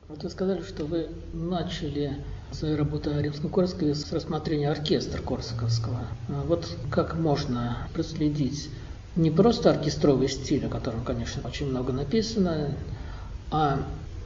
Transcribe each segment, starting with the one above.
Вот вы сказали, что вы начали свою работу о Римском-Корсакове с рассмотрения оркестра Корсаковского. Вот как можно проследить не просто оркестровый стиль, о котором, конечно, очень много написано, а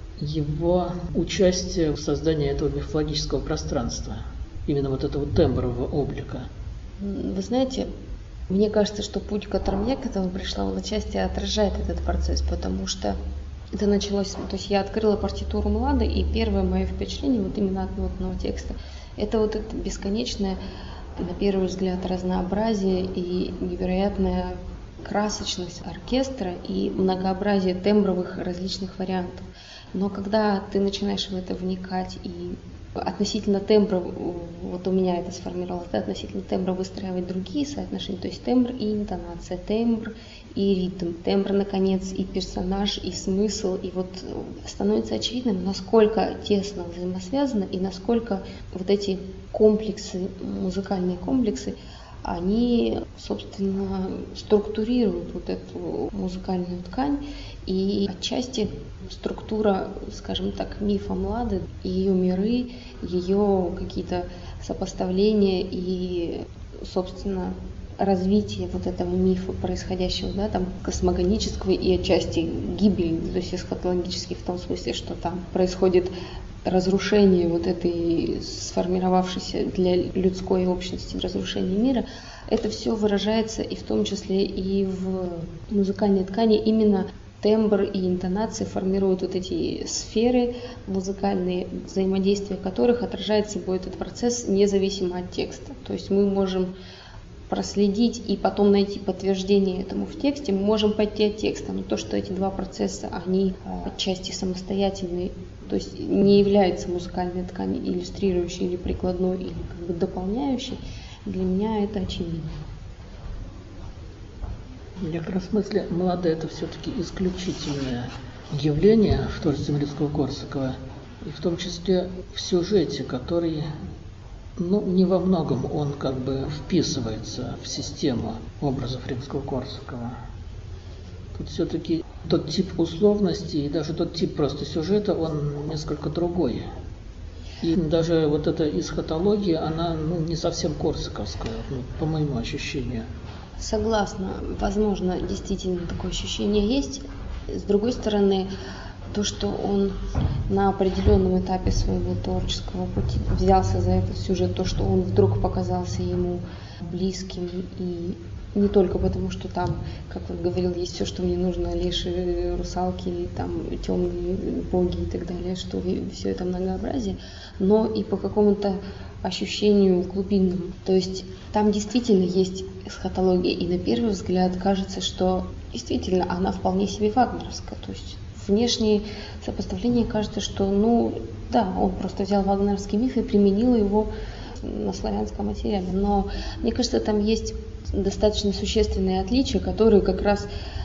его участие в создании этого мифологического пространства, именно вот этого тембрового облика? Вы знаете, мне кажется, что путь, которым я к этому пришла, он отчасти отражает этот процесс, потому что это началось, то есть я открыла партитуру Млады, и первое мое впечатление вот именно от нотного текста, это вот это бесконечное, на первый взгляд, разнообразие и невероятная красочность оркестра и многообразие тембровых различных вариантов. Но когда ты начинаешь в это вникать и относительно тембра, вот у меня это сформировалось, да, относительно тембра выстраивать другие соотношения, то есть тембр и интонация, тембр и ритм, тембр, наконец, и персонаж, и смысл, и вот становится очевидным, насколько тесно взаимосвязано и насколько вот эти комплексы, музыкальные комплексы, они, собственно, структурируют вот эту музыкальную ткань, и отчасти структура, скажем так, мифа Млады, ее миры, ее какие-то сопоставления и, собственно, развитие вот этого мифа, происходящего, да, там, космогонического и отчасти гибели, то есть эсхатологический в том смысле, что там происходит разрушение вот этой сформировавшейся для людской общности разрушения мира, это все выражается и в том числе и в музыкальной ткани. Именно тембр и интонации формируют вот эти сферы музыкальные, взаимодействие которых отражает собой этот процесс независимо от текста. То есть мы можем проследить и потом найти подтверждение этому в тексте, мы можем пойти от текста. Но то, что эти два процесса, они отчасти самостоятельные, то есть не является музыкальной тканью иллюстрирующей или прикладной, или как бы дополняющей, для меня это очевидно. В некотором смысле Млада — это все-таки исключительное явление в творчестве Римского-Корсакова, и в том числе в сюжете, который, не во многом он как бы вписывается в систему образов Римского-Корсакова. Тут все-таки тот тип условности и даже тот тип просто сюжета, он несколько другой. И даже вот эта эсхатология, она не совсем корсаковская, по моему ощущению. Согласна. Возможно, действительно такое ощущение есть. С другой стороны, то, что он на определенном этапе своего творческого пути взялся за этот сюжет, то, что он вдруг показался ему близким, и не только потому, что там, как он говорил, есть все, что мне нужно, леши, русалки, там, темные боги и так далее, что все это многообразие, но и по какому-то ощущению глубинному. То есть там действительно есть эсхатология, и на первый взгляд кажется, что действительно она вполне себе вагнеровская. То есть внешнее сопоставление кажется, что, да, он просто взял вагнеровский миф и применил его на славянском материале. Но мне кажется, там есть достаточно существенные отличия, которые как раз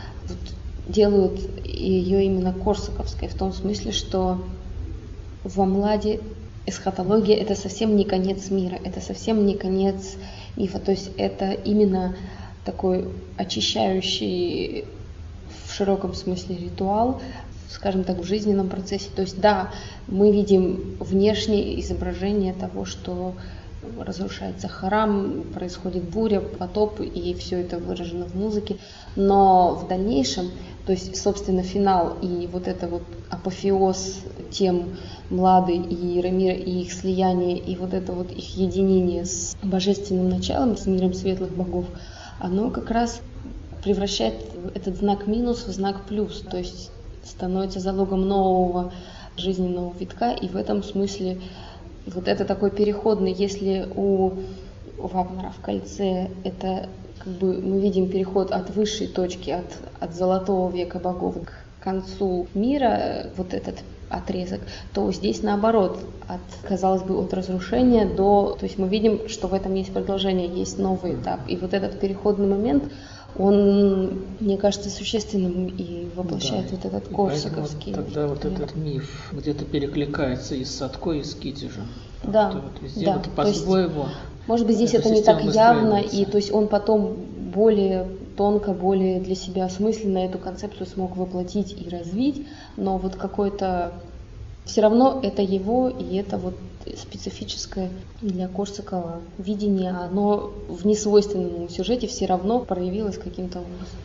делают ее именно корсаковской, в том смысле, что во Младе эсхатология — это совсем не конец мира, это совсем не конец мифа, то есть это именно такой очищающий в широком смысле ритуал, скажем так, в жизненном процессе. То есть да, мы видим внешнее изображение того, что разрушается храм, происходит буря, потоп, и все это выражено в музыке, но в дальнейшем, то есть, собственно, финал и вот это вот апофеоз тем Млады и Яромира, и их слияние, и вот это вот их единение с божественным началом, с миром светлых богов, оно как раз превращает этот знак минус в знак плюс, то есть становится залогом нового жизненного витка, и в этом смысле вот это такой переходный, если у Вагнера в «Кольце» это как бы мы видим переход от высшей точки, от золотого века богов к концу мира, вот этот отрезок, то здесь наоборот, казалось бы, от разрушения то есть мы видим, что в этом есть продолжение, есть новый этап. И вот этот переходный момент, он, мне кажется, существенным и воплощает вот этот корсаковский. Тогда вот этот миф где-то перекликается и с Садко, и с Китежем. Да, Везде вот по-своему. Может быть, здесь это не так явно, и то есть он потом более тонко, более для себя осмысленно эту концепцию смог воплотить и развить, но вот какой-то Все равно это его, и это вот специфическое для Корсакова видение, оно в несвойственном сюжете все равно проявилось каким-то образом.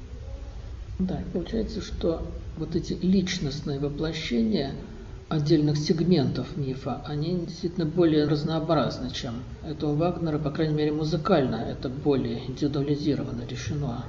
Да, получается, что вот эти личностные воплощения отдельных сегментов мифа, они действительно более разнообразны, чем это у Вагнера, по крайней мере, музыкально это более индивидуализированно решено.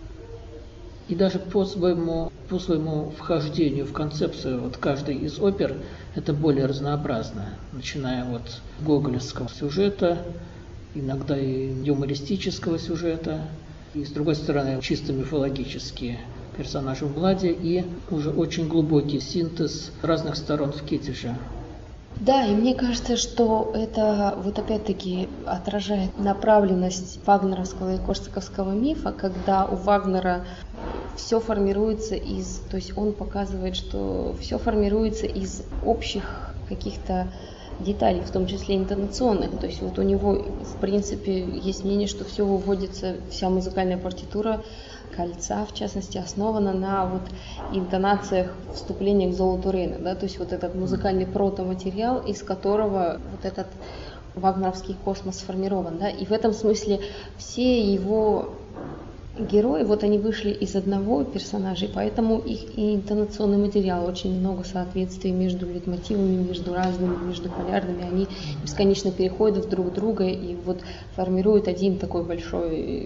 И даже по своему вхождению в концепцию вот каждой из опер это более разнообразно, начиная от гоголевского сюжета, иногда и юмористического сюжета, и, с другой стороны, чисто мифологические персонажи в Владе и уже очень глубокий синтез разных сторон в Китеже. Да, и мне кажется, что это вот опять-таки отражает направленность вагнеровского и корсаковского мифа, когда у Вагнера все формируется то есть он показывает, что все формируется из общих каких-то деталей, в том числе интонационных. То есть вот у него, в принципе, есть мнение, что все выводится, вся музыкальная партитура Кольца, в частности, основана на вот интонациях вступления к золоту Рейна, да, то есть вот этот музыкальный протоматериал, из которого вот этот вагнеровский космос сформирован, да, и в этом смысле все его герои, вот они вышли из одного персонажа, поэтому их и интонационный материал, очень много соответствий между лейтмотивами, между разными, между полярными, они бесконечно переходят в друг друга и вот формируют один такой большой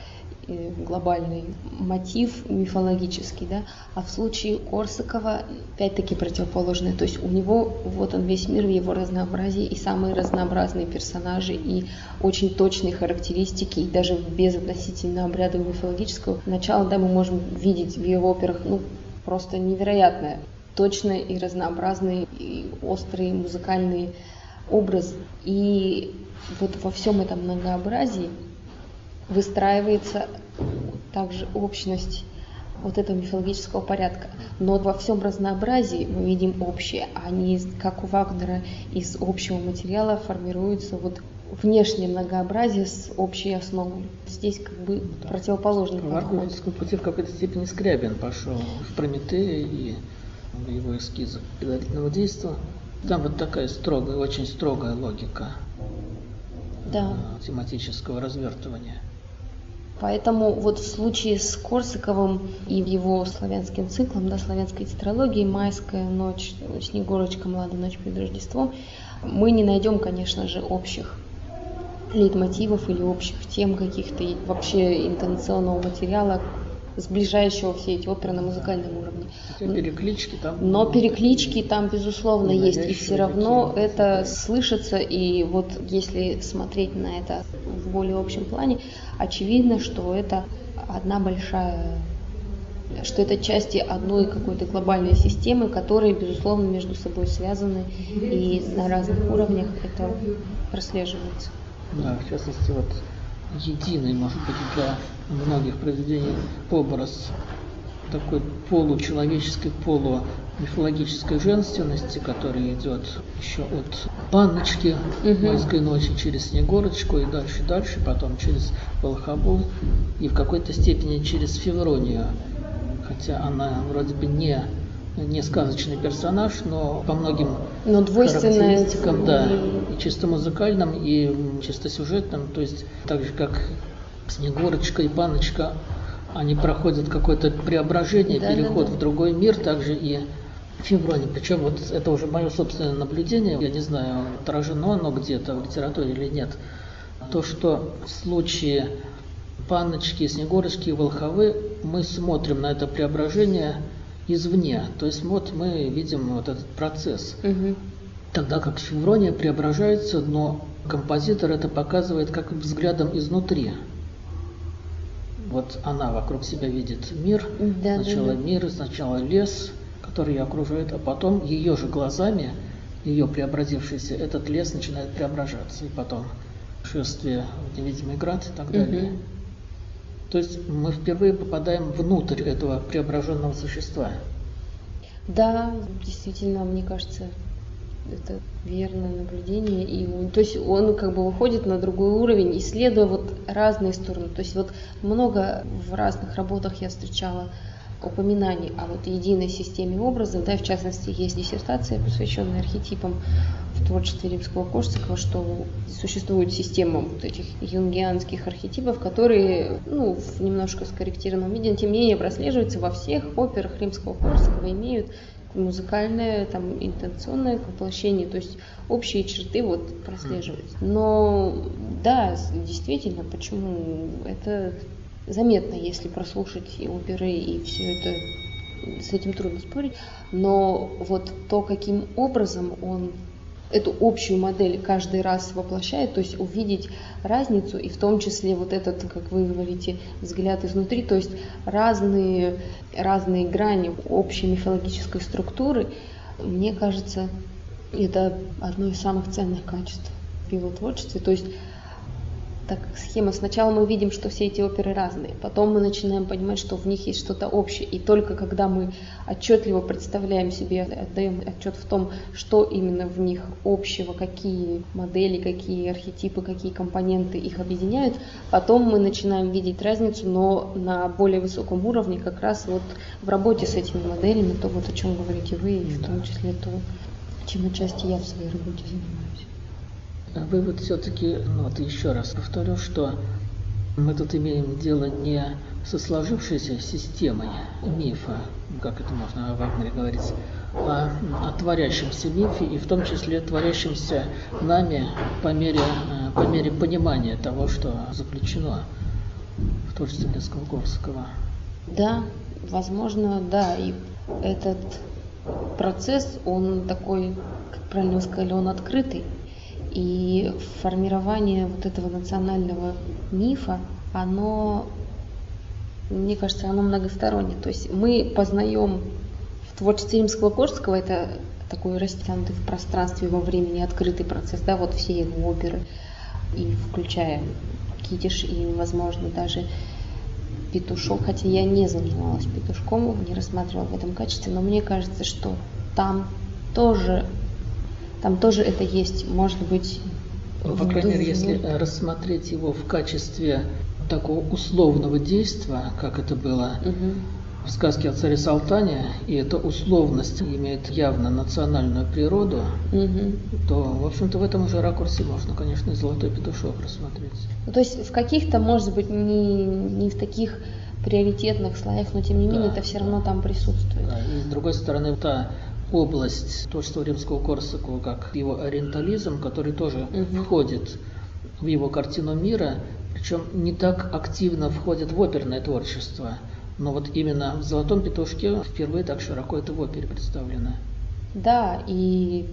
глобальный мотив мифологический, да, а в случае Корсакова опять-таки противоположное, то есть у него вот он весь мир в его разнообразии и самые разнообразные персонажи и очень точные характеристики, и даже без относительно обряда мифологического начала, да, мы можем видеть в его операх, просто невероятное, точный и разнообразный, и острый музыкальный образ, и вот во всем этом многообразии выстраивается также общность вот этого мифологического порядка. Но во всем разнообразии мы видим общее, а не как у Вагнера из общего материала формируется вот внешнее многообразие с общей основой. Здесь как бы противоположный подход. Пути в какой-то степени Скрябин пошел в Прометея и в его эскизах предварительного действия. Там вот такая строгая, очень строгая логика тематического развертывания. Поэтому вот в случае с Корсаковым и его славянским циклом, да, славянской тетралогией «Майская ночь», «Снегурочка», «Млада ночь перед Рождеством», мы не найдем, конечно же, общих лейтмотивов или общих тем каких-то, вообще интонационного материала, сближающего все эти оперы на музыкальном уровне. Но переклички там, безусловно, есть, и все равно это слышится, и вот если смотреть на это в более общем плане, очевидно, что это что это части одной какой-то глобальной системы, которые, безусловно, между собой связаны, и на разных уровнях это прослеживается. Да, в частности, вот единый, может быть, для многих произведений образ такой получеловеческой, полумифологической женственности, который идет еще от Панночки майской ночи через Снегурочку и дальше, потом через Волхову и в какой-то степени через Февронию. Хотя она вроде бы не сказочный персонаж, но по многим характеристикам, да, и чисто музыкальным, и чисто сюжетным, то есть так же, как Снегурочка и Панночка, они проходят какое-то преображение, переход в другой мир, также и Феврония. Причем вот это уже мое собственное наблюдение, я не знаю, отражено оно где-то в литературе или нет, то, что в случае Панночки, Снегурочки и Волховы мы смотрим на это преображение извне, то есть вот мы видим вот этот процесс. Тогда как Феврония преображается, но композитор это показывает как взглядом изнутри. Вот она вокруг себя видит мир, мир, сначала лес, который ее окружает, а потом ее же глазами, ее преобразившийся, этот лес начинает преображаться, и потом шествие в невидимый град и так далее. То есть мы впервые попадаем внутрь этого преображенного существа. Да, действительно, мне кажется, это верное наблюдение. То есть он как бы выходит на другой уровень, исследуя вот разные стороны. То есть вот много в разных работах я встречала упоминаний о вот единой системе образов, да, в частности, есть диссертация, посвященная архетипам в творчестве Римского-Корсакова, что существует система вот этих юнгианских архетипов, которые, в немножко скорректированном виде, тем не менее, прослеживаются во всех операх Римского-Корсакова, имеют музыкальное, интонационное воплощение, то есть общие черты прослеживаются. Но да, действительно, почему это заметно, если прослушать и оперы, и все это, с этим трудно спорить, но вот то, каким образом он эту общую модель каждый раз воплощает, то есть увидеть разницу, и в том числе вот этот, как вы говорите, взгляд изнутри, то есть разные грани общей мифологической структуры, мне кажется, это одно из самых ценных качеств в его творчестве. То есть так как схема, сначала мы видим, что все эти оперы разные, потом мы начинаем понимать, что в них есть что-то общее, и только когда мы отчетливо представляем себе, отдаем отчет в том, что именно в них общего, какие модели, какие архетипы, какие компоненты их объединяют, потом мы начинаем видеть разницу, но на более высоком уровне, как раз в работе с этими моделями, то о чем говорите вы, и в том числе то, чем отчасти я в своей работе занимаюсь. Вывод все-таки, еще раз повторю, что мы тут имеем дело не со сложившейся системой мифа, как это можно о Вагнере говорить, а о творящемся мифе, и в том числе творящемся нами по мере понимания того, что заключено в творчестве Римского-Корсакова. Да, возможно, да, и этот процесс, он такой, как правильно вы сказали, он открытый. И формирование вот этого национального мифа, оно, мне кажется, оно многостороннее. То есть мы познаем в творчестве Римского-Корсакова, это такой растянутый в пространстве во времени открытый процесс, да, все его оперы, и включая Китиш, и, возможно, даже Петушок, хотя я не занималась Петушком, не рассматривала в этом качестве, но мне кажется, что там тоже это есть, может быть... По крайней мере, если рассмотреть его в качестве такого условного действия, как это было в сказке о царе Салтане, и эта условность имеет явно национальную природу, то, в общем-то, в этом же ракурсе можно, конечно, и «Золотой петушок» рассмотреть. То есть в каких-то, может быть, не в таких приоритетных слоях, но тем не менее это все равно там присутствует. Да, и с другой стороны, та область творчества Римского-Корсакова, как его ориентализм, который тоже входит в его картину мира, причем не так активно входит в оперное творчество, но именно в «Золотом петушке» впервые так широко это в опере представлено. Да, и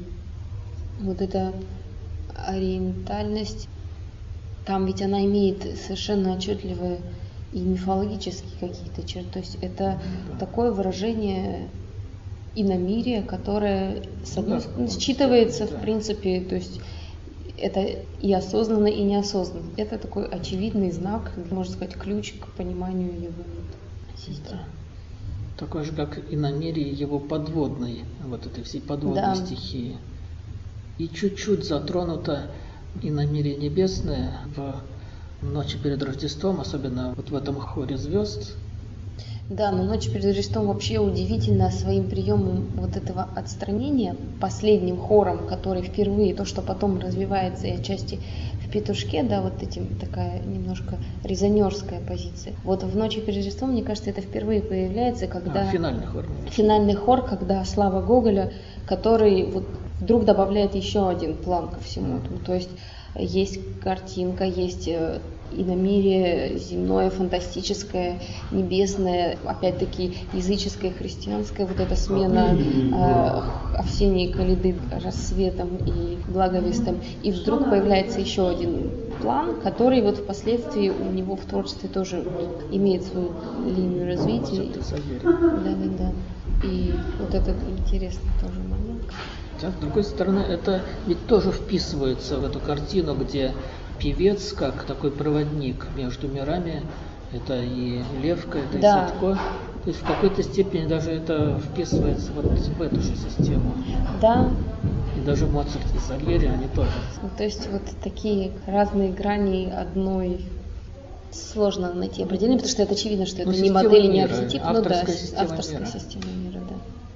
эта ориентальность, там ведь она имеет совершенно отчетливые и мифологические какие-то черты, то есть это такое выражение иномирия, которое, с одной стороны, считывается, в принципе, то есть это и осознанно, и неосознанно. Это такой очевидный знак, можно сказать, ключ к пониманию его системы. Такой же, как иномирие его подводной, этой всей подводной стихии. И чуть-чуть затронуто иномирие небесное в «Ночи перед Рождеством», особенно в этом хоре звезд. Да, но «Ночь перед Рождеством» вообще удивительно своим приемом этого отстранения, последним хором, который впервые, то, что потом развивается и отчасти в «Петушке», да, этим такая немножко резонерская позиция. В «Ночи перед Рождеством», мне кажется, это впервые появляется, когда... Финальный хор, когда слава Гоголя, который вдруг добавляет еще один план ко всему этому. То есть есть картинка, есть иномирие земное, фантастическое, небесное, опять-таки языческое, христианское, эта смена Овсении Калиды рассветом и благовестом. И вдруг появляется еще один план, который впоследствии у него в творчестве тоже имеет свою линию развития. Да. И этот интересный тоже момент. С другой стороны, это ведь тоже вписывается в эту картину, где певец, как такой проводник между мирами, это и Левка, это и Садко. То есть в какой-то степени даже это вписывается в эту же систему. Да. И даже Моцарт и Сальери, они тоже. То есть такие разные грани одной Сложно найти определение, потому что это очевидно, что это не система модель, не мира, архетип, но да, авторская система авторская мира. система мира, да.